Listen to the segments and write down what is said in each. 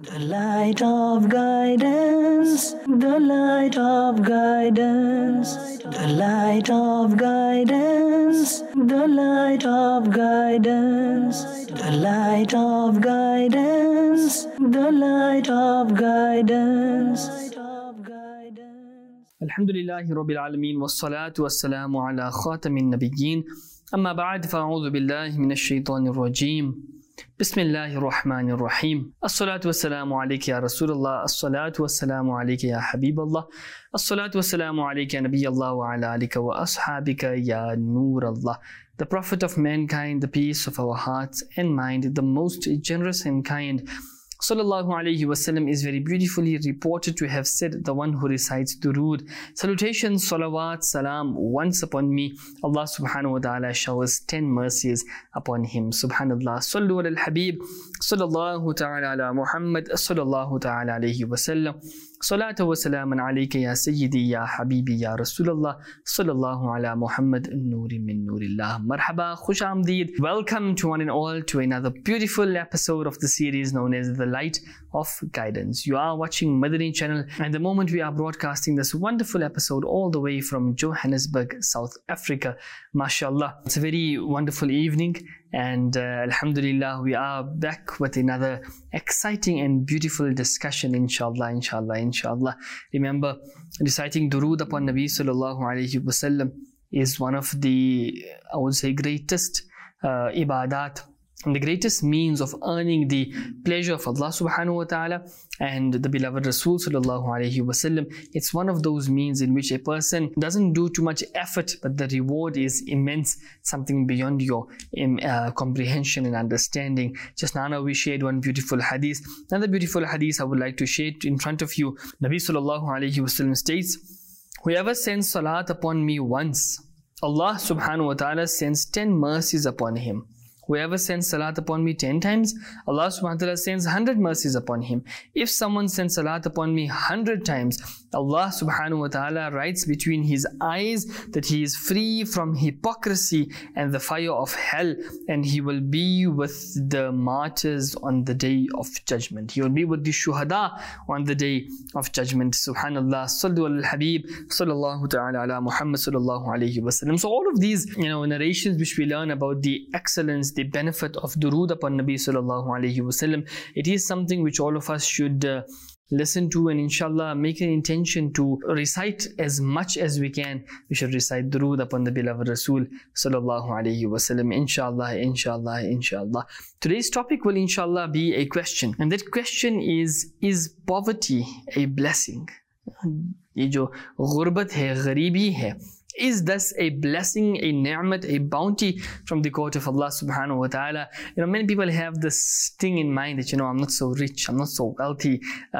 The light of guidance, the light of guidance, the light of guidance, the light of guidance, the light of guidance, the light of guidance. Alhamdulillahi Rabbil Alameen wassalatu wassalamu ala khatamin nabiyyin amma ba'd fa'udhu billahi minash shaitanir rajim. Bismillahir Rahmanir Rahim. As-salatu wassalamu alayka ya Rasulullah. As-salatu wassalamu alayka ya Habiballah. As-salatu wassalamu alayka ya Nabiyallah wa ala alika wa ashabika ya Noorallah. The Prophet of mankind, the peace of our hearts and mind, the most generous and kind, Sallallahu Alaihi Wasallam, is very beautifully reported to have said, the one who recites durood, salutations, salawat, salam once upon me, Allah subhanahu wa ta'ala showers 10 mercies upon him. Subhanallah. Sallu ala al-Habib, sallallahu ta'ala ala Muhammad, sallallahu ta'ala alayhi wa sallam. Salatu wa salaman alayka ya Sayyidi ya Habibi ya Rasulullah, sallallahu ala Muhammad, Noori min Noorillah. Marhaba, Khush Amdeed. Welcome to one and all to another beautiful episode of the series known as The Light of Guidance. You are watching Madani channel, and the moment we are broadcasting this wonderful episode all the way from Johannesburg, South Africa. MashaAllah. It's a very wonderful evening, and Alhamdulillah, we are back with another exciting and beautiful discussion, inshallah. Remember, reciting durood upon Nabi sallallahu alayhi wasallam is one of the, I would say, greatest ibadat, and the greatest means of earning the pleasure of Allah subhanahu wa ta'ala and the beloved Rasul sallallahu alayhi wasallam. It's one of those means in which a person doesn't do too much effort, but the reward is immense, something beyond your comprehension and understanding. Just now we shared one beautiful hadith. Another beautiful hadith I would like to share in front of you. Nabi sallallahu alayhi wasallam states, whoever sends salat upon me once, Allah subhanahu wa ta'ala sends 10 mercies upon him. Whoever sends salat upon me 10 times, Allah subhanahu wa ta'ala sends 100 mercies upon him. If someone sends salat upon me 100 times, Allah subhanahu wa ta'ala writes between his eyes that he is free from hypocrisy and the fire of hell, and he will be with the martyrs on the day of judgment. He will be with the shuhada on the day of judgment. Subhanallah. Sallu al-Habib, sallallahu ta'ala ala Muhammad sallallahu alayhi wa sallam. So all of these, narrations which we learn about the excellence, the benefit of durood upon Nabi sallallahu alayhi wasallam, it is something which all of us should listen to, and inshallah make an intention to recite as much as we can. We should recite durood upon the beloved Rasul sallallahu alayhi wasallam, inshallah. Today's topic will inshallah be a question, and that question is poverty a blessing? Ye jo ghurbat hai, gharibi hai, is thus a blessing, a ni'mat, a bounty from the court of Allah subhanahu wa ta'ala? Many people have this thing in mind that, I'm not so rich, I'm not so wealthy,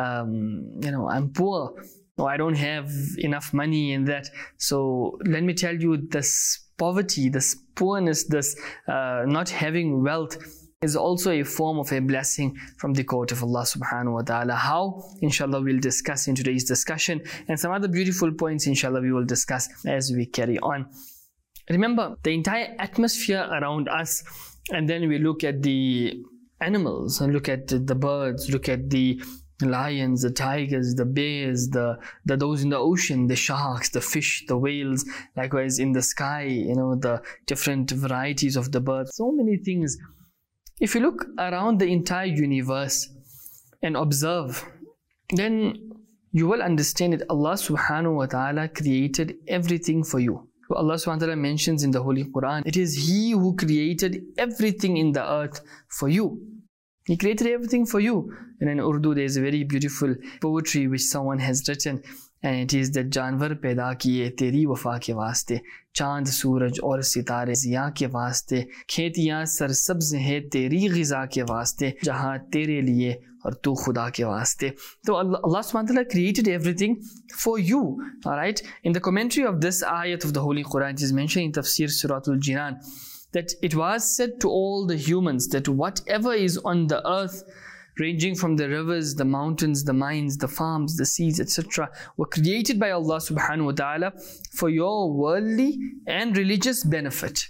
I'm poor, or I don't have enough money in that. So let me tell you, this poverty, this poorness, this not having wealth is also a form of a blessing from the court of Allah subhanahu wa ta'ala. How? Inshallah we'll discuss in today's discussion, and some other beautiful points inshallah we will discuss as we carry on. Remember, the entire atmosphere around us, and then we look at the animals, and look at the birds, look at the lions, the tigers, the bears, the those in the ocean, the sharks, the fish, the whales, likewise in the sky, the different varieties of the birds, so many things. If you look around the entire universe and observe, then you will understand that Allah subhanahu wa ta'ala created everything for you. Allah subhanahu wa ta'ala mentions in the Holy Quran, it is He who created everything in the earth for you. He created everything for you. And in Urdu there is a very beautiful poetry which someone has written, and it is that जानवर पैदा किए तेरी वफा के वास्ते, चांद सूरज और सितारे ज़िया के वास्ते, खेतियाँ सरसब्ज़ है तेरी ग़िज़ा के वास्ते, जहाँ तेरे लिए और तू खुदा के वास्ते. So Allah subhanahu wa ta'ala created everything for you. Alright? In the commentary of this ayat of the Holy Quran, it is mentioned in Tafsir Suratul Jinan that it was said to all the humans that whatever is on the earth, ranging from the rivers, the mountains, the mines, the farms, the seas, etc., were created by Allah subhanahu wa ta'ala for your worldly and religious benefit.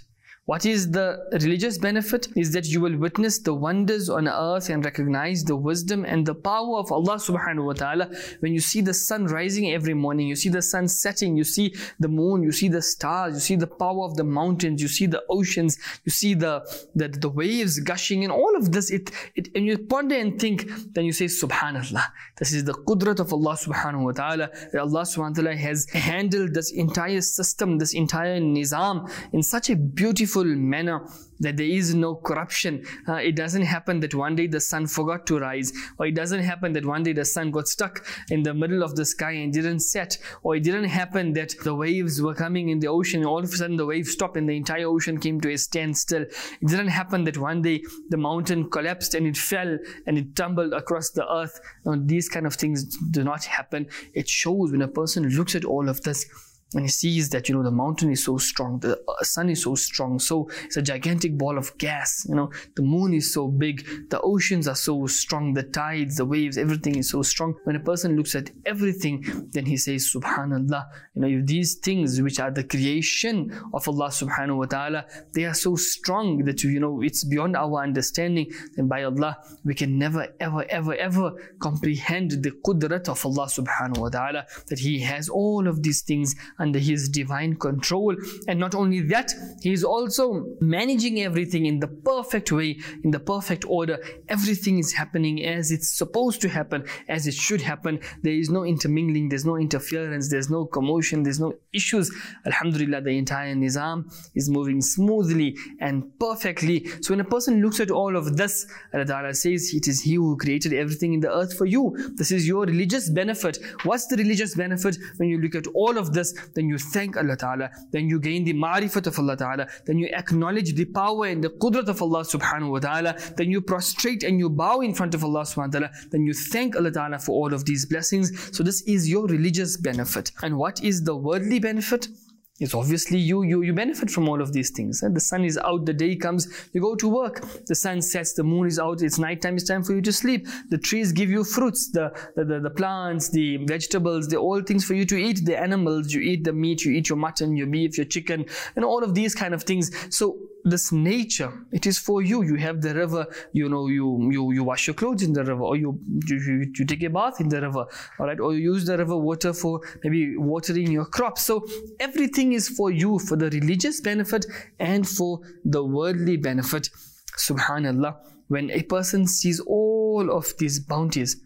What is the religious benefit? Is that you will witness the wonders on earth and recognize the wisdom and the power of Allah subhanahu wa ta'ala. When you see the sun rising every morning, you see the sun setting, you see the moon, you see the stars, you see the power of the mountains, you see the oceans, you see the waves gushing, and all of this, and you ponder and think, then you say subhanallah. This is the qudrat of Allah subhanahu wa ta'ala, that Allah subhanahu wa ta'ala has handled this entire system, this entire nizam in such a beautiful manner that there is no corruption. It doesn't happen that one day the sun forgot to rise, or it doesn't happen that one day the sun got stuck in the middle of the sky and didn't set, or it didn't happen that the waves were coming in the ocean and all of a sudden the waves stopped and the entire ocean came to a standstill. It didn't happen that one day the mountain collapsed and it fell and it tumbled across the earth. These kind of things do not happen. It shows when a person looks at all of this, and he sees that, the mountain is so strong, the sun is so strong, so it's a gigantic ball of gas, the moon is so big, the oceans are so strong, the tides, the waves, everything is so strong. When a person looks at everything, then he says subhanallah. If these things which are the creation of Allah subhanahu wa ta'ala, they are so strong that it's beyond our understanding, then by Allah we can never ever comprehend the qudrat of Allah subhanahu wa ta'ala, that He has all of these things under His divine control. And not only that, He is also managing everything in the perfect way, in the perfect order. Everything is happening as it's supposed to happen, as it should happen. There is no intermingling, there's no interference, there's no commotion, there's no issues. Alhamdulillah, the entire nizam is moving smoothly and perfectly. So when a person looks at all of this, Allah Ta'ala says, it is He who created everything in the earth for you. This is your religious benefit. What's the religious benefit? When you look at all of this, then you thank Allah Ta'ala, then you gain the ma'rifat of Allah Ta'ala, then you acknowledge the power and the qudrat of Allah subhanahu wa ta'ala, then you prostrate and you bow in front of Allah subhanahu wa ta'ala, then you thank Allah Ta'ala for all of these blessings. So this is your religious benefit. And what is the worldly benefit? It's obviously you benefit from all of these things. The sun is out, the day comes, you go to work. The sun sets, the moon is out, it's night time, it's time for you to sleep. The trees give you fruits, the plants, the vegetables, they're all things for you to eat. The animals, you eat the meat, you eat your mutton, your beef, your chicken, and all of these kind of things. So this nature, it is for you. You have the river, you wash your clothes in the river, or you take a bath in the river, all right, or you use the river water for maybe watering your crops. So everything is for you, for the religious benefit and for the worldly benefit. Subhanallah, when a person sees all of these bounties,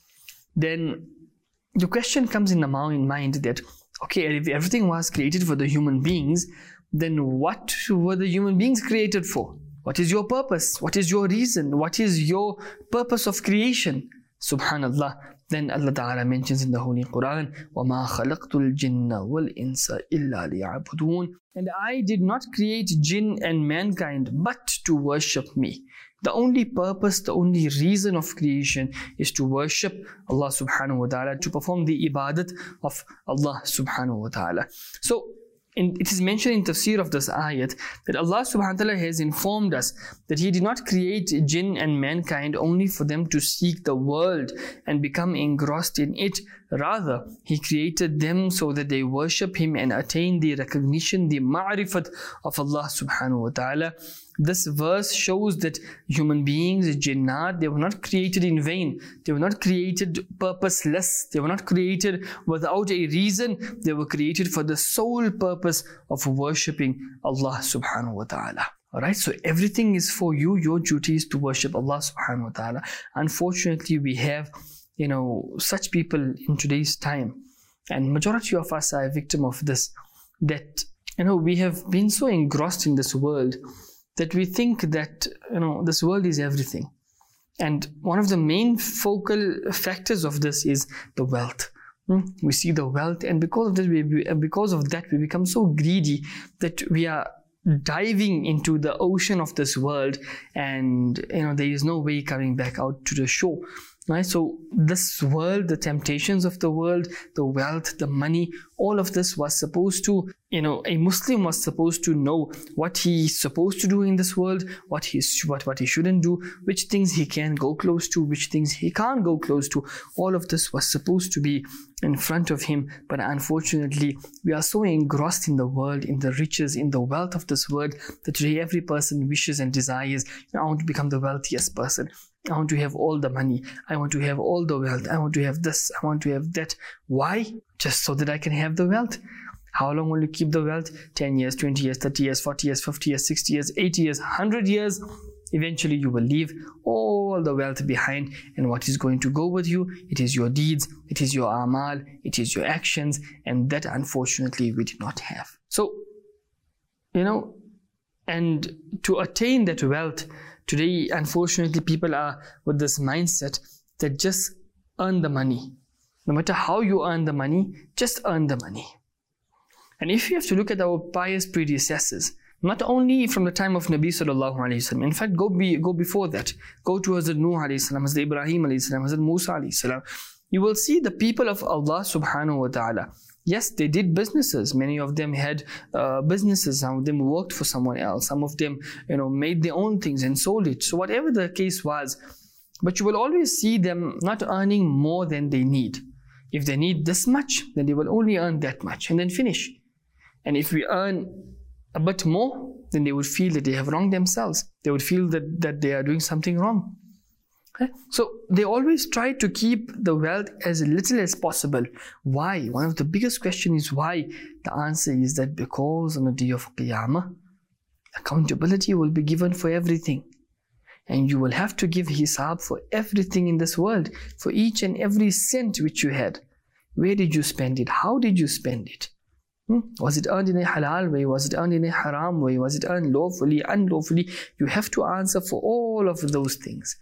then the question comes in the mind that, okay, if everything was created for the human beings, then what were the human beings created for? What is your purpose? What is your reason? What is your purpose of creation? Subhanallah. Then Allah Ta'ala mentions in the Holy Quran, وَمَا خَلَقْتُ الْجِنَّ وَالْإِنسَ إِلَّا لِيَعْبُدُونَ. And I did not create jinn and mankind but to worship me. The only purpose, the only reason of creation is to worship Allah subhanahu wa ta'ala, to perform the ibadat of Allah subhanahu wa ta'ala. So it is mentioned in tafsir of this ayat that Allah subhanahu wa ta'ala has informed us that He did not create jinn and mankind only for them to seek the world and become engrossed in it. Rather, He created them so that they worship Him and attain the recognition, the ma'rifat of Allah subhanahu wa ta'ala. This verse shows that human beings, jinnat, they were not created in vain. They were not created purposeless. They were not created without a reason. They were created for the sole purpose of worshipping Allah subhanahu wa ta'ala. Alright, so everything is for you. Your duty is to worship Allah subhanahu wa ta'ala. Unfortunately, we have, such people in today's time, and majority of us are a victim of this, that, we have been so engrossed in this world that we think that, this world is everything. And one of the main focal factors of this is the wealth. We see the wealth, and because of that, we become so greedy that we are diving into the ocean of this world, and there is no way coming back out to the shore. Right? So this world, the temptations of the world, the wealth, the money, all of this was supposed to, a Muslim was supposed to know what he's supposed to do in this world, what he shouldn't do, which things he can go close to, which things he can't go close to. All of this was supposed to be in front of him. But unfortunately, we are so engrossed in the world, in the riches, in the wealth of this world, that today every person wishes and desires, I want to become the wealthiest person. I want to have all the money. I want to have all the wealth. I want to have this. I want to have that. Why? Just so that I can have the wealth. How long will you keep the wealth? 10 years, 20 years, 30 years, 40 years, 50 years, 60 years, 80 years, 100 years. Eventually you will leave all the wealth behind. And what is going to go with you? It is your deeds. It is your amal. It is your actions. And that unfortunately we did not have. So, and to attain that wealth, today, unfortunately, people are with this mindset that just earn the money. No matter how you earn the money, just earn the money. And if you have to look at our pious predecessors, not only from the time of Nabi sallallahu alayhi wasallam, in fact, go before that. Go to Hazrat Nuh alayhi salam, Hazrat Ibrahim alayhi salam, Hazrat Musa alayhi salam. You will see the people of Allah subhanahu wa ta'ala. Yes, they did businesses. Many of them had businesses. Some of them worked for someone else. Some of them, made their own things and sold it. So whatever the case was, but you will always see them not earning more than they need. If they need this much, then they will only earn that much and then finish. And if we earn a bit more, then they would feel that they have wronged themselves. They would feel that they are doing something wrong. Okay? So they always try to keep the wealth as little as possible. Why? One of the biggest questions is why. The answer is that because on the day of Qiyamah, accountability will be given for everything. And you will have to give hisab for everything in this world, for each and every cent which you had. Where did you spend it? How did you spend it? Was it earned in a halal way? Was it earned in a haram way? Was it earned lawfully, unlawfully? You have to answer for all of those things.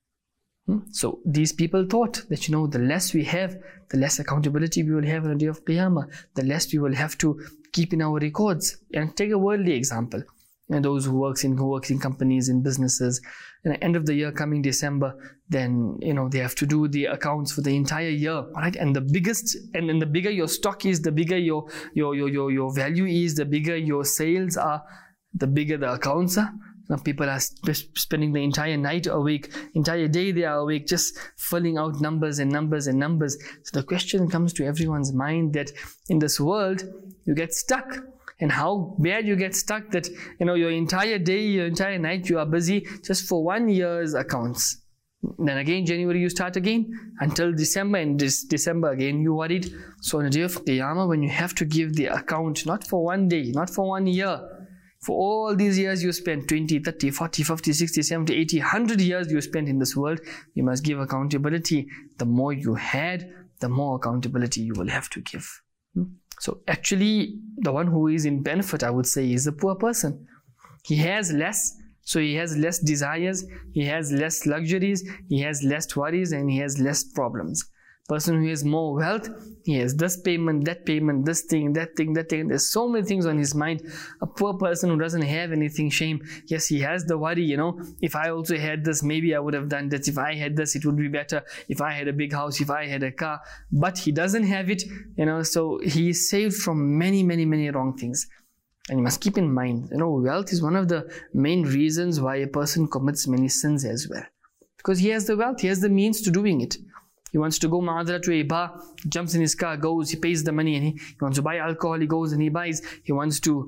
So these people thought that, the less we have, the less accountability we will have on the day of Qiyamah, the less we will have to keep in our records. And take a worldly example. Those who works in companies, in businesses, at the end of the year coming December, then they have to do the accounts for the entire year, right? And the bigger your stock is, the bigger your value is, the bigger your sales are, the bigger the accounts are. Now people are spending the entire night awake, entire day they are awake, just filling out numbers and numbers and numbers. So the question comes to everyone's mind that in this world you get stuck. And how bad you get stuck that, your entire day, your entire night, you are busy just for 1 year's accounts. Then again, January, you start again until December, and this December again, you worried. So on the day of Qiyamah, when you have to give the account, not for 1 day, not for 1 year, for all these years you spent, 20, 30, 40, 50, 60, 70, 80, 100 years you spent in this world, you must give accountability. The more you had, the more accountability you will have to give. So actually, the one who is in benefit, I would say, is the poor person. He has less, so he has less desires, he has less luxuries, he has less worries, and he has less problems. Person who has more wealth, he has this payment, this thing, that thing. There's so many things on his mind. A poor person who doesn't have anything, shame. Yes, he has the worry, if I also had this, maybe I would have done that. If I had this, it would be better. If I had a big house, if I had a car. But he doesn't have it, so he is saved from many, many, many wrong things. And you must keep in mind, wealth is one of the main reasons why a person commits many sins as well. Because he has the wealth, he has the means to doing it. He wants to go ma'adra to a bar, jumps in his car, goes, he pays the money, and he wants to buy alcohol, he goes and he buys. He wants to,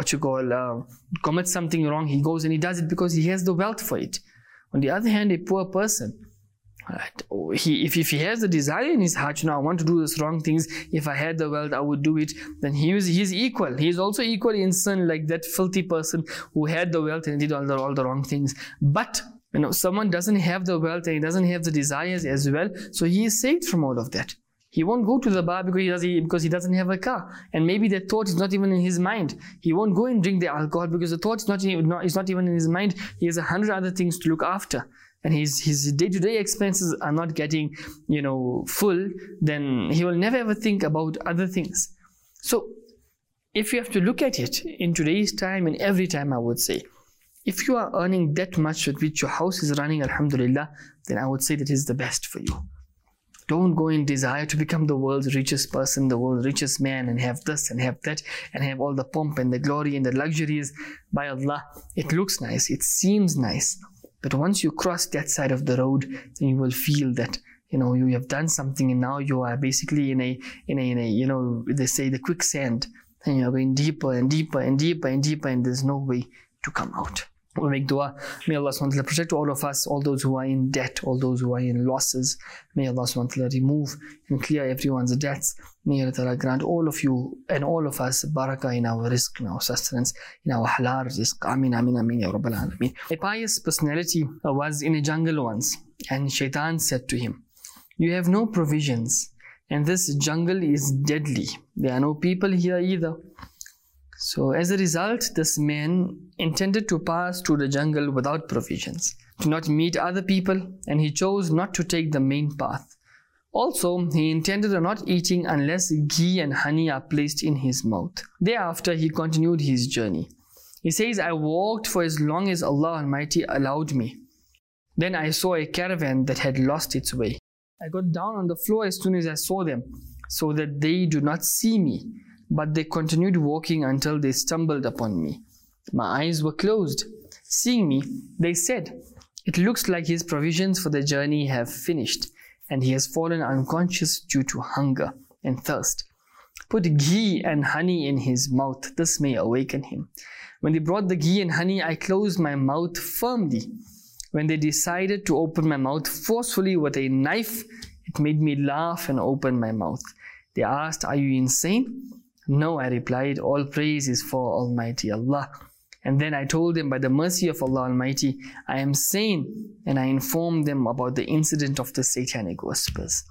commit something wrong, he goes and he does it because he has the wealth for it. On the other hand, a poor person, right, if he has the desire in his heart, I want to do these wrong things, if I had the wealth, I would do it, then he's equal. He is also equal in sin like that filthy person who had the wealth and did all the wrong things. But someone doesn't have the wealth and he doesn't have the desires as well, so he is saved from all of that. He won't go to the bar because he doesn't have a car, and maybe that thought is not even in his mind. He won't go and drink the alcohol because the thought is not even in his mind. He has 100 other things to look after, and his day-to-day expenses are not getting full. Then he will never ever think about other things. So if you have to look at it in today's time and every time, I would say, If you are earning that much with which your house is running, alhamdulillah, then I would say that is the best for you. Don't go in desire to become the world's richest person, the world's richest man, and have this and have that, and have all the pomp and the glory and the luxuries. By Allah, it looks nice, it seems nice. But once you cross that side of the road, then you will feel that, you have done something, and now you are basically in a they say the quicksand, and you are going deeper and deeper and deeper and deeper, and there's no way to come out. We make dua. May Allah subhanahu wa ta'ala protect all of us, all those who are in debt, all those who are in losses. May Allah subhanahu wa ta'ala remove and clear everyone's debts. May Allah ta'ala grant all of you and all of us barakah in our rizq, in our sustenance, in our halal rizq. Ameen, ameen, ameen, ya Rabbal Alameen. A pious personality was in a jungle once, and Shaitan said to him, "You have no provisions, and this jungle is deadly. There are no people here either." So as a result, this man intended to pass through the jungle without provisions, to not meet other people, and he chose not to take the main path. Also, he intended on not eating unless ghee and honey are placed in his mouth. Thereafter, he continued his journey. He says, "I walked for as long as Allah Almighty allowed me. Then I saw a caravan that had lost its way. I got down on the floor as soon as I saw them, so that they do not see me. But they continued walking until they stumbled upon me. My eyes were closed. Seeing me, they said, 'It looks like his provisions for the journey have finished, and he has fallen unconscious due to hunger and thirst. Put ghee and honey in his mouth. This may awaken him.' When they brought the ghee and honey, I closed my mouth firmly. When they decided to open my mouth forcefully with a knife, it made me laugh and open my mouth. They asked, 'Are you insane?' 'No,' I replied, 'all praise is for Almighty Allah.' And then I told them, by the mercy of Allah Almighty, I am sane, and I informed them about the incident of the satanic whispers."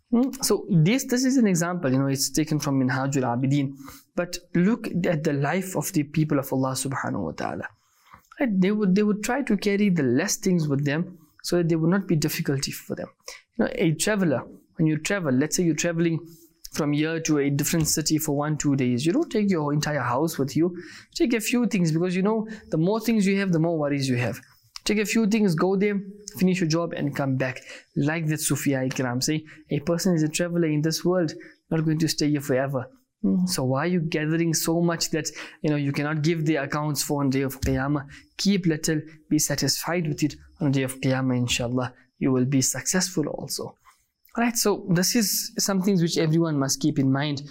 So this is an example, it's taken from Minhajul Abidin. But look at the life of the people of Allah subhanahu wa ta'ala. Right? They would try to carry the less things with them so that there would not be difficulty for them. A traveler, when you travel, let's say you're traveling from here to a different city for 1-2 days, you don't take your entire house with you. Take a few things, because the more things you have, the more worries you have. Take a few things, go there, finish your job, and come back. Like that Sufiya Ikram say, a person is a traveler in this world, not going to stay here forever. So why are you gathering so much that you cannot give the accounts for on the day of Qiyamah? Keep little, be satisfied with it. On the day of Qiyamah, inshallah, you will be successful also. Alright, so this is something which everyone must keep in mind.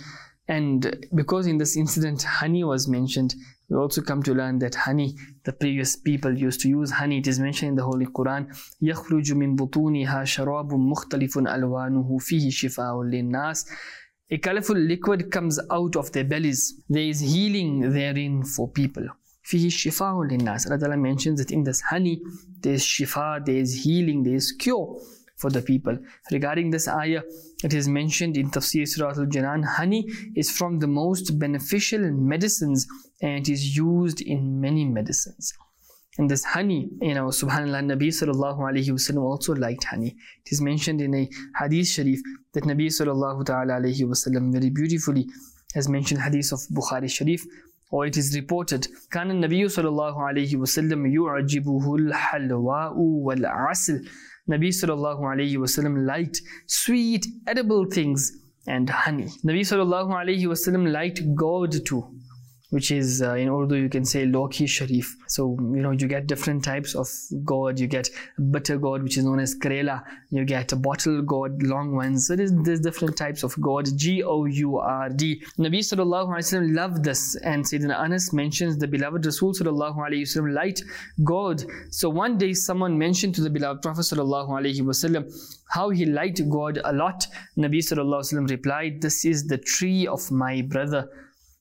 And because in this incident honey was mentioned, we also come to learn that honey, the previous people used to use honey. It is mentioned in the Holy Quran, يَخْرُجُ مِن بُطُونِهَا شَرَابٌ مُخْتَلِفٌ أَلْوَانُهُ فِيهِ شِفَاءٌ لِلنَّاسِ. A colorful liquid comes out of their bellies. There is healing therein for people. فِيهِ شِفَاءٌ لِلنَّاسِ. Allah Ta'ala mentions that in this honey, there is shifa, there is healing, there is cure for the people. Regarding this ayah, it is mentioned in Tafsir Surah Al-Janan, honey is from the most beneficial medicines, and it is used in many medicines. And this honey, subhanAllah, Nabi sallallahu alayhi wasallam also liked honey. It is mentioned in a hadith sharif that Nabi sallallahu ta'ala alayhi wasallam very beautifully has mentioned hadith of Bukhari Sharif, or it is reported, كان النبي صلى الله عليه وسلم يعجبه الحلواء والعسل. Nabi sallallahu alayhi wasallam liked sweet, edible things and honey. Nabi sallallahu alayhi wasallam liked gourd too, which is in Urdu you can say Loki Sharif. So you get different types of gourd. You get bitter gourd, which is known as Karela. You get a bottle gourd, long ones. So there's different types of gourd, G-O-U-R-D. Nabi sallallahu alayhi wasallam loved this, and Sayyidina Anas mentions the beloved Rasul sallallahu alayhi wasallam liked gourd. So one day someone mentioned to the beloved Prophet sallallahu alayhi wasallam how he liked gourd a lot. Nabi sallallahu alayhi wasallam replied, "This is the tree of my brother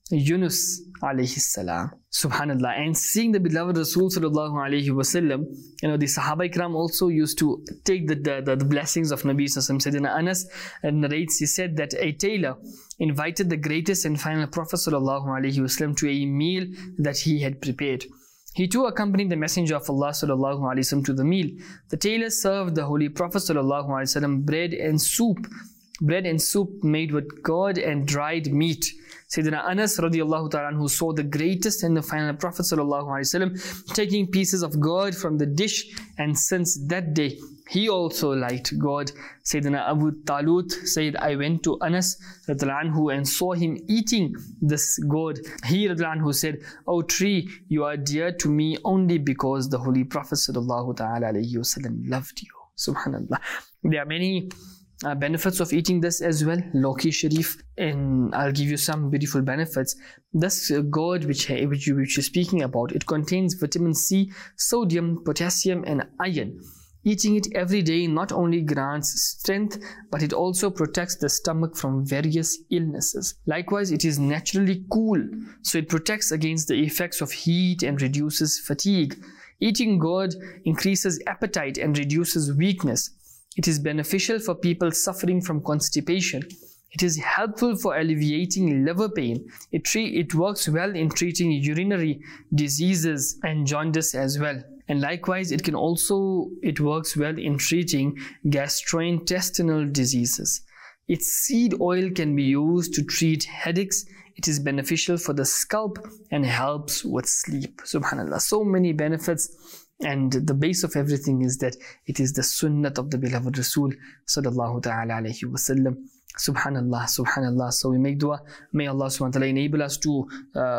Yunus alayhi salam." Subhanallah. And seeing the beloved Rasul sallallahu alayhi wasallam, the Sahaba Ikram also used to take the blessings of Nabi sallallahu alayhi wasallam. Sayyidina Anas narrates, he said that a tailor invited the greatest and final Prophet sallallahu alayhi wasallam to a meal that he had prepared. He too accompanied the Messenger of Allah sallallahu alayhi wasallam to the meal. The tailor served the Holy Prophet sallallahu alayhi wasallam bread and soup, bread and soup made with curd and dried meat. Sayyidina Anas radiallahu ta'ala anhu saw the greatest and the final Prophet sallallahu alaihi wasallam taking pieces of curd from the dish, and since that day he also liked curd. Sayyidina Abu Talut said, I went to Anas radiallahu anhu and saw him eating this curd. He radiallahu anhu said, O tree, you are dear to me only because the Holy Prophet sallallahu ta'ala alayhi wasallam loved you. Subhanallah. There are many benefits of eating this as well, Lawki Sharif, and I'll give you some beautiful benefits. This curd which you're speaking about, it contains vitamin C, sodium, potassium and iron. Eating it every day not only grants strength, but it also protects the stomach from various illnesses. Likewise, it is naturally cool, so it protects against the effects of heat and reduces fatigue. Eating curd increases appetite and reduces weakness. It is beneficial for people suffering from constipation. It is helpful for alleviating liver pain. It works well in treating urinary diseases and jaundice as well. And likewise, it works well in treating gastrointestinal diseases. Its seed oil can be used to treat headaches. It is beneficial for the scalp and helps with sleep. Subhanallah, so many benefits. And the base of everything is that it is the sunnat of the beloved Rasul sallallahu ta'ala alayhi wa sallam. Subhanallah, subhanallah. So we make dua, may Allah subhanahu wa ta'ala enable us to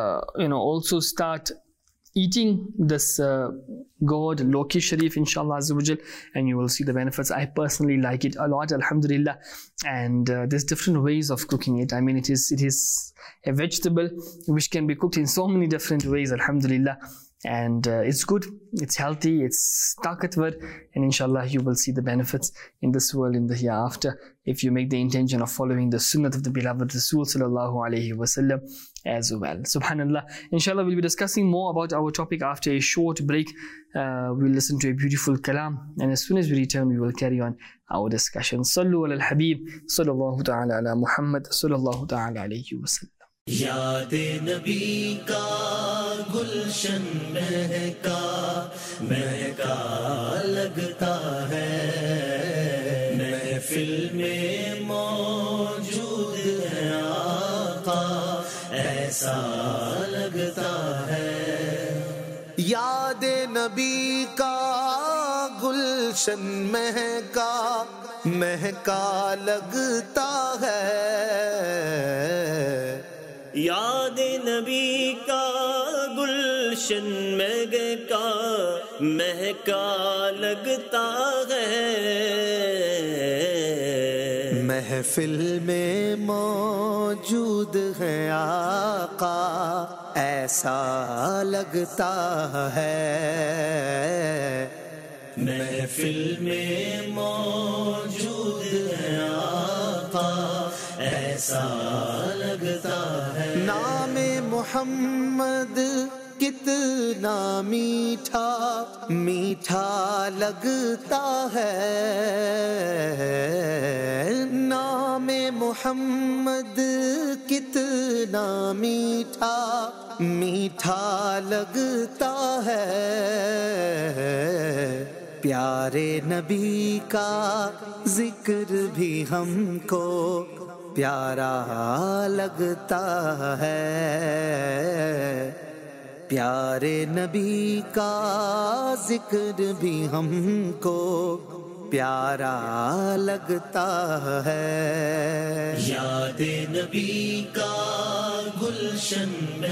also start eating this curd, Lawki Sharif, inshallah azza wa jal, and you will see the benefits. I personally like it a lot, alhamdulillah. And there's different ways of cooking it. I mean, it is a vegetable which can be cooked in so many different ways, alhamdulillah. And it's good, it's healthy, it's taqatwar, and inshallah you will see the benefits in this world, in the hereafter, if you make the intention of following the sunnah of the beloved Rasul sallallahu alayhi wasallam as well. Subhanallah. Inshallah we'll be discussing more about our topic after a short break. We'll listen to a beautiful kalam, and as soon as we return we will carry on our discussion. Sallu ala al-habib sallallahu ta'ala ala Muhammad sallallahu ta'ala alayhi wasallam. یاد نبی کا گلشن مہکا لگتا ہے، محفل میں موجود ہے آقا ایسا لگتا ہے. یاد نبی کا گلشن مہکا لگتا ہے، یاد نبی کا گلشن مہکا لگتا ہے، محفل میں موجود ہے آقا ایسا لگتا ہے، محفل میں موجود ہے آقا ایسا لگتا ہے. نام محمد کتنا میٹھا میٹھا لگتا ہے، نام محمد کتنا میٹھا میٹھا لگتا ہے، پیارے نبی کا ذکر بھی ہم کو پیارا لگتا ہے، پیارے نبی کا ذکر بھی ہم کو پیارا لگتا ہے. یاد نبی کا گلشن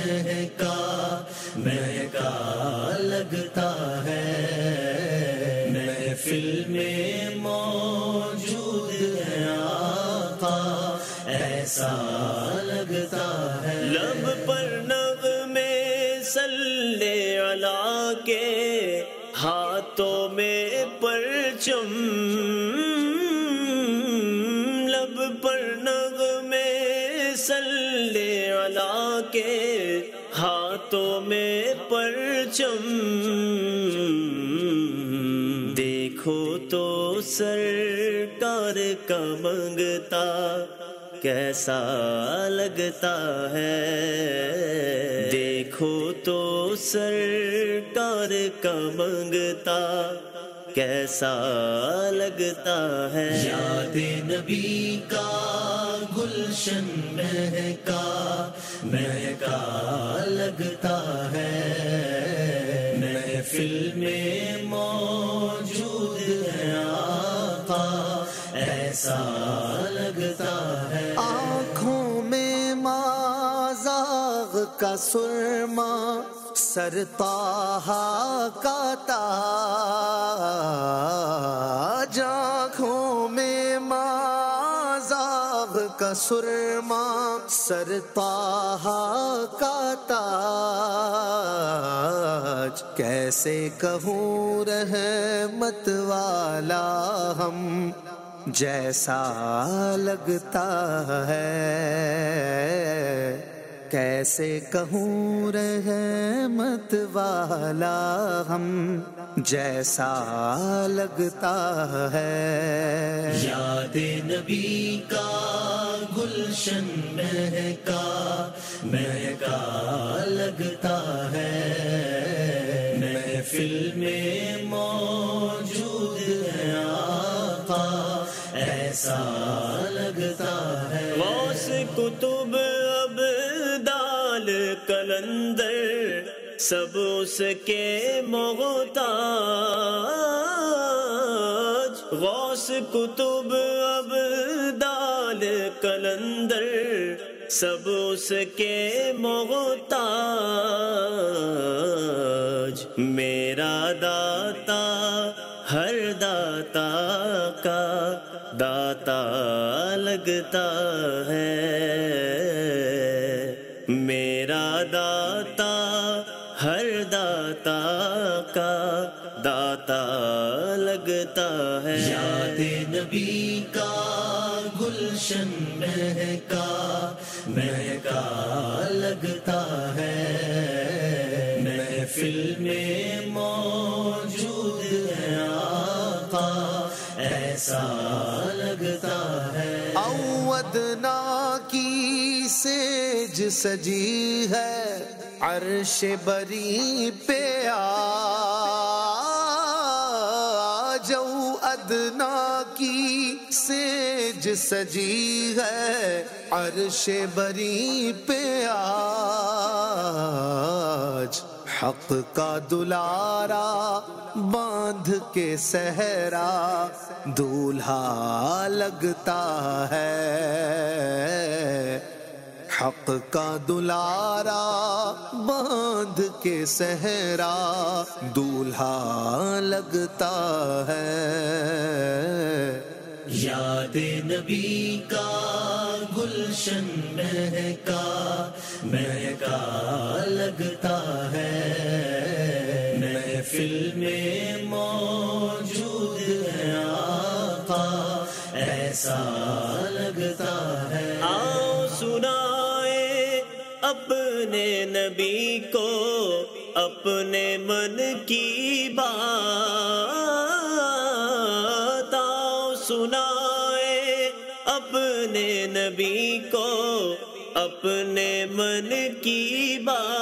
مہکا لگتا ہے، محفل میں موجود ہے آقا ایسا لگتا ہے. لب پر نغمے صلی علی کے، ہاتھوں میں پرچم، لب پر نغمے صلی علی کے، ہاتھوں میں پرچم، دیکھو تو سرکار کا منگتا کیسا لگتا ہے، دیکھو تو سرکار کا منگتا کیسا لگتا ہے. یاد نبی کا گلشن مہکا مہکا لگتا ہے. محفل میں موجود ہے آقا ایسا لگتا ہے. آنکھوں میں مازاغ کا سرما سر طٰہٰ کا تاج. آنکھوں میں مازاغ کا سرما سر طٰہٰ کا تاج. کیسے کہوں رحمت والا ہم جیسا لگتا ہے. کیسے کہوں رحمت والا ہم جیسا لگتا ہے. یاد نبی کا گلشن مہکا مہکا لگتا ہے. محفل میں موجود ہے آقا ایسا لگتا ہے. غوث کتب ابدال کلندر سب اس کے محتاج. غوث کتب ابدال کلندر سب اس کے محتاج. میرا داتا ہر داتا کا داتا لگتا ہے. میرا داتا ہر داتا کا داتا لگتا ہے. یاد نبی کا گلشن مہکا مہکا لگتا ہے. محفل میں موجود ہے آقا ایسا لگتا ہے. اودنا کی سیج سجی ہے عرش بری پہ جو ادنا کی سیج سجی ہے عرش بری پہ آج. حق کا دلارا باندھ کے صحرا دولہا لگتا ہے. حق کا دلارا باندھ کے صحرا دولہا لگتا ہے. یاد نبی کا گلشن مہکا مہکا لگتا ہے. محفل میں موجود ہے آقا ایسا لگتا ہے. آؤ سنائے اپنے نبی کو اپنے من کی بات. آؤ سنائے اپنے نبی کو اپنے من کی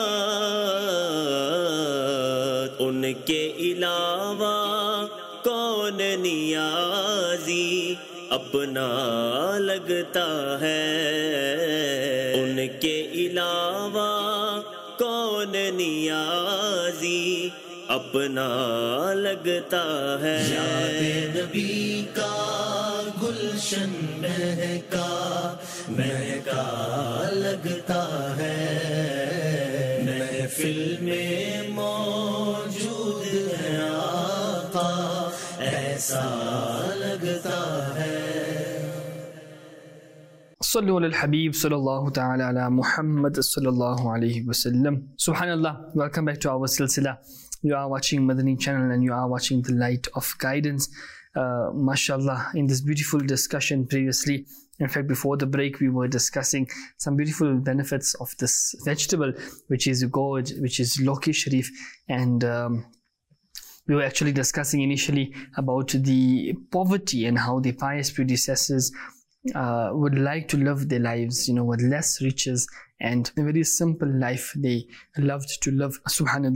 بات. ان کے علاوہ کون نیازی اپنا لگتا ہے. ان کے علاوہ کون نیازی اپنا لگتا ہے. یاد نبی کا گلشن مہکا مہکا لگتا ہے. محفل میں موجود ہے آقا ایسا لگتا ہے. صلو علی الحبیب صلی اللہ تعالی علی محمد صلی اللہ علیہ وسلم. Subhanallah, welcome back to our silsila. You are watching Madani channel and you are watching the Light of Guidance. MashaAllah, in this beautiful discussion previously, in fact before the break, we were discussing some beautiful benefits of this vegetable, which is gourd, which is Loki Sharif, and we were actually discussing initially about the poverty and how the pious predecessors would like to live their lives, with less riches and a very simple life they loved to live. Subhanallah.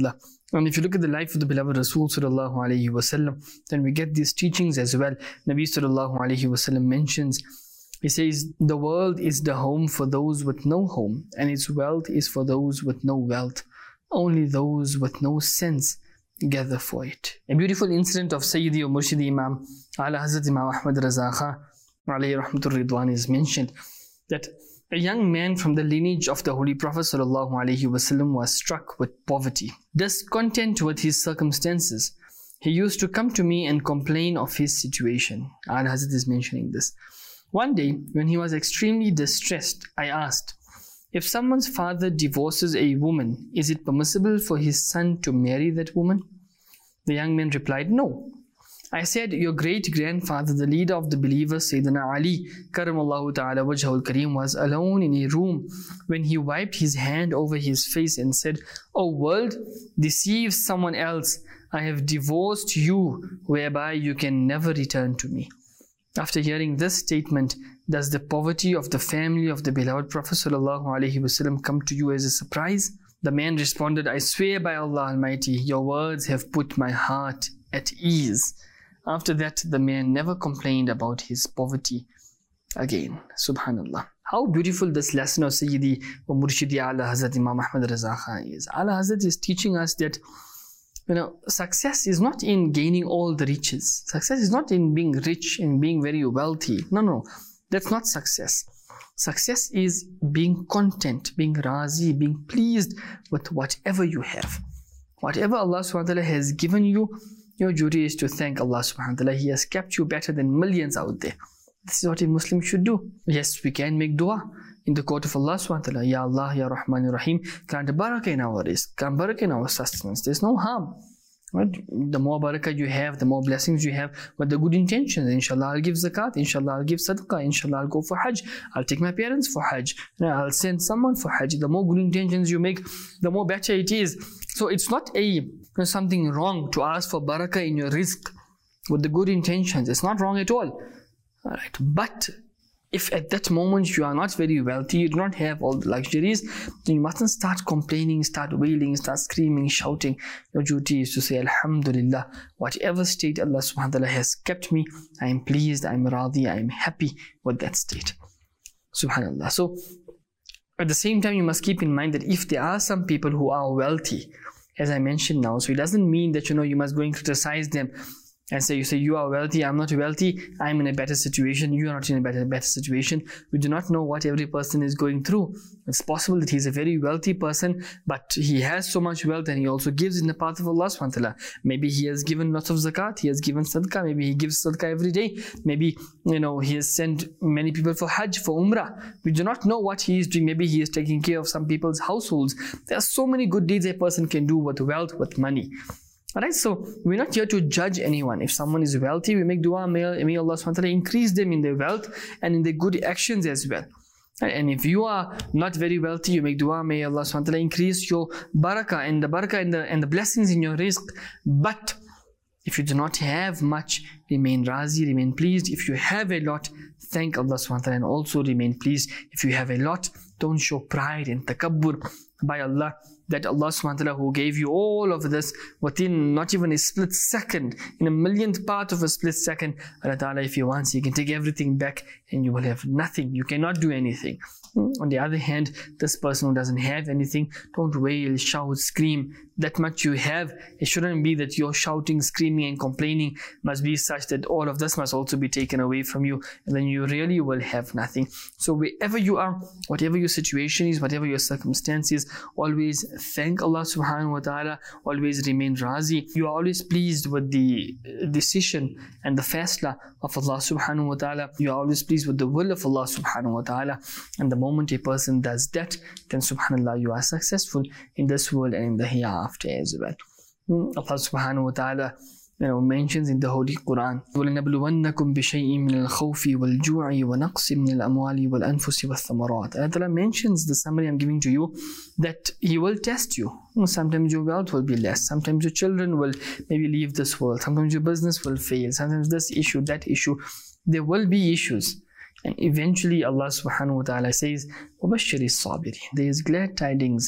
And if you look at the life of the beloved Rasul sallallahu alaihi wasallam, then we get these teachings as well. Nabi sallallahu alaihi wasallam mentions, he says, the world is the home for those with no home, and its wealth is for those with no wealth. Only those with no sense gather for it. A beautiful incident of Sayyidi or Murshidi Imam Ala Hazrat Imam Ahmad Raza Khan alayhi rahmatur ridwan is mentioned that a young man from the lineage of the Holy Prophet sallallahu alaihi wasallam was struck with poverty. Discontent with his circumstances, he used to come to me and complain of his situation. Ala Hazrat is mentioning this. One day, when he was extremely distressed, I asked, if someone's father divorces a woman, is it permissible for his son to marry that woman? The young man replied, no. I said, your great-grandfather, the leader of the believers, Sayyidina Ali, Karamallahu ta'ala wajhul kareem, was alone in a room when he wiped his hand over his face and said, O world, deceive someone else. I have divorced you, whereby you can never return to me. After hearing this statement, does the poverty of the family of the beloved Prophet sallallahu alaihi wasallam come to you as a surprise? The man responded, I swear by Allah Almighty, your words have put my heart at ease. After that, the man never complained about his poverty again. Subhanallah. How beautiful this lesson of Sayyidi wa Murshidi Ala Hazrat Imam Ahmad Raza Khan is. Ala Hazrat is teaching us that success is not in gaining all the riches. Success is not in being rich and being very wealthy. No. That's not success. Success is being content, being razi, being pleased with whatever you have. Whatever Allah subhanahu wa ta'ala has given you, your duty is to thank Allah subhanahu wa ta'ala. He has kept you better than millions out there. This is what a Muslim should do. Yes, we can make dua in the court of Allah subhanahu wa ta'ala. Ya Allah, Ya Rahman, Ya Rahim, grant barakah in our rizq, grant barakah in our sustenance. There's no harm. Right? The more barakah you have, the more blessings you have, with the good intentions. Inshallah, I'll give zakat. Inshallah, I'll give sadaqah. Inshallah, I'll go for hajj. I'll take my parents for hajj. I'll send someone for hajj. The more good intentions you make, the more better it is. So it's not something wrong to ask for barakah in your rizq with the good intentions. It's not wrong at all. Alright, but if at that moment you are not very wealthy, you do not have all the luxuries, then you mustn't start complaining, start wailing, start screaming, shouting. Your duty is to say, Alhamdulillah, whatever state Allah subhanahu wa ta'ala has kept me, I am pleased, I am radhi, I am happy with that state. Subhanallah. So, at the same time, you must keep in mind that if there are some people who are wealthy, as I mentioned now, so it doesn't mean that you must go and criticize them and say, you are wealthy, I'm not wealthy, I'm in a better situation, you are not in a better situation. We do not know what every person is going through. It's possible that he's a very wealthy person, but he has so much wealth and he also gives in the path of Allah subhanahu wa ta'ala. Maybe he has given lots of zakat, he has given sadaqah, maybe he gives sadaqah every day, maybe he has sent many people for hajj, for umrah. We do not know what he is doing. Maybe he is taking care of some people's households. There are so many good deeds a person can do with wealth, with money. Alright, so we're not here to judge anyone. If someone is wealthy, we make dua, may Allah subhanahu wa ta'ala increase them in their wealth and in their good actions as well. And if you are not very wealthy, you make dua, may Allah subhanahu wa ta'ala increase your barakah and the blessings in your rizq. But if you do not have much, remain razi, remain pleased. If you have a lot, thank Allah subhanahu wa ta'ala and also remain pleased. If you have a lot, don't show pride and takabbur by Allah, that Allah subhanahu wa ta'ala who gave you all of this within not even a split second, in a millionth part of a split second, Allah ta'ala, if He wants, He can take everything back and you will have nothing. You cannot do anything. On the other hand, this person who doesn't have anything, don't wail, shout, scream. That much you have, it shouldn't be that you're shouting, screaming and complaining. Must be such that all of this must also be taken away from you, and then you really will have nothing. So wherever you are, whatever your situation is, whatever your circumstances, always thank Allah subhanahu wa ta'ala, always remain razi. You are always pleased with the decision and the fasla of Allah subhanahu wa ta'ala. You are always pleased with the will of Allah subhanahu wa ta'ala. And the moment a person does that, then subhanallah, you are successful in this world and in the hereafter as well. Allah subhanahu wa ta'ala mentions in the Holy Quran, وَلَنَبْلُوَنَّكُمْ بِشَيْءٍ مِنَ الْخَوْفِ وَالْجُوعِ وَنَقْصٍ مِنَ الْأَمْوَالِ وَالْأَنفُسِ وَالثَّمَرَاتِ. Allah Ta'ala mentions the summary I'm giving to you, that He will test you. Sometimes your wealth will be less, sometimes your children will maybe leave this world, sometimes your business will fail, sometimes this issue, that issue. There will be issues. And eventually Allah subhanahu wa ta'ala says, وَبَشِّرِ الصَّابِرِينَ. There is glad tidings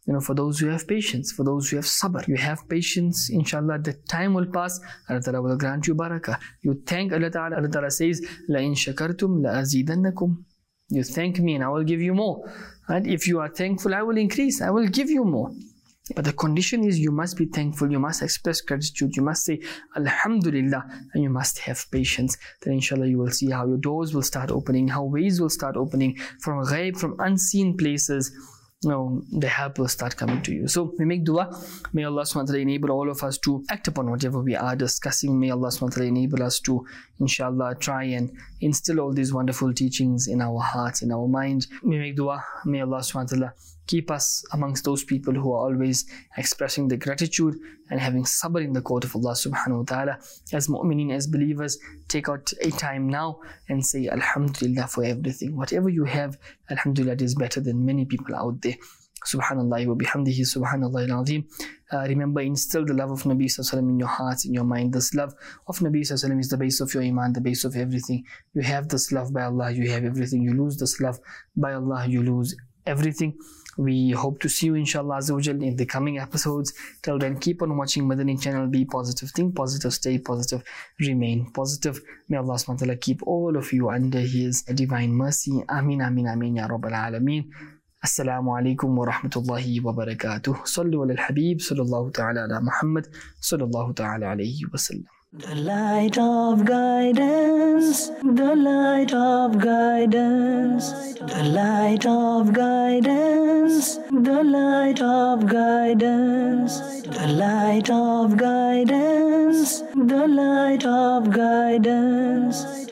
for those who have patience, for those who have sabr. You have patience, inshallah, the time will pass, Allah Ta'ala will grant you barakah. You thank Allah Ta'ala, Allah Ta'ala says, La in shakartum la azidannakum. You thank me and I will give you more. And if you are thankful, I will increase, I will give you more. But the condition is you must be thankful, you must express gratitude, you must say Alhamdulillah, and you must have patience. Then inshallah you will see how your doors will start opening, how ways will start opening from ghaib, from unseen places. The help will start coming to you. So we make dua. May Allah subhanahu wa ta'ala enable all of us to act upon whatever we are discussing. May Allah subhanahu wa ta'ala enable us to, inshallah, try and instill all these wonderful teachings in our hearts, in our mind. We make dua. May Allah subhanahu wa ta'ala keep us amongst those people who are always expressing the gratitude and having sabr in the court of Allah subhanahu wa ta'ala. As mu'mineen, as believers, take out a time now and say Alhamdulillah for everything. Whatever you have, Alhamdulillah, is better than many people out there. Subhanallah wa bihamdihi, subhanallah al-azim. Remember, instill the love of Nabi Sallallahu Alaihi Wasallam in your hearts, in your mind. This love of Nabi Sallallahu Alaihi Wasallam is the base of your iman, the base of everything. You have this love by Allah, you have everything. You lose this love by Allah, you lose everything. We hope to see you, inshallah azza wa jal, in the coming episodes. Till then, keep on watching Madani channel. Be positive, think positive, stay positive, remain positive. May Allah subhanahu wa ta'ala keep all of you under His divine mercy. Ameen, ameen, ameen, ya Rabbal Alameen. Assalamu alaikum wa rahmatullahi wa barakatuh. Sallu ala al-Habib, sallallahu ta'ala ala Muhammad, sallallahu ta'ala alayhi wa sallam. The light of guidance, the light of guidance, the light of guidance, the light of guidance, the light of guidance, the light of guidance.